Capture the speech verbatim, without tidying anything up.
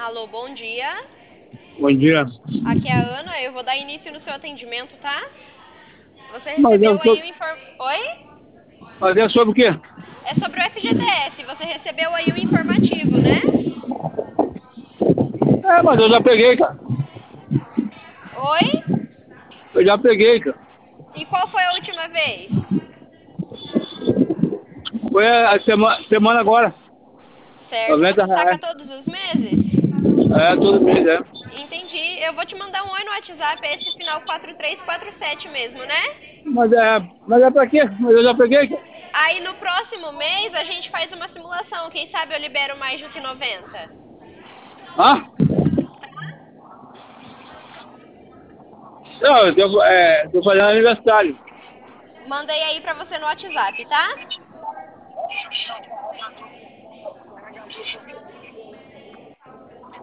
Alô, bom dia. Bom dia. Aqui é a Ana, eu vou dar início no seu atendimento, tá? Você Mas é recebeu aí sobre, o inform... Oi? mas é sobre o quê? É sobre o F G T S. Você recebeu aí o informativo, né? É, mas eu já peguei, cara. Oi? Eu já peguei, cara. E qual foi a última vez? Foi a semana, semana agora. Certo. noventa Você saca reais. todos os meses? É, todo mês, é. Entendi. Eu vou te mandar um oi no WhatsApp, é esse final quatro três quatro sete mesmo, né? Mas é, mas é pra quê? Mas eu já peguei, cara. Aí no próximo mês a gente faz uma simulação. Quem sabe eu libero mais do que noventa. Hã? Não, eu tô, é, tô fazendo aniversário. Mandei aí pra você no WhatsApp, tá?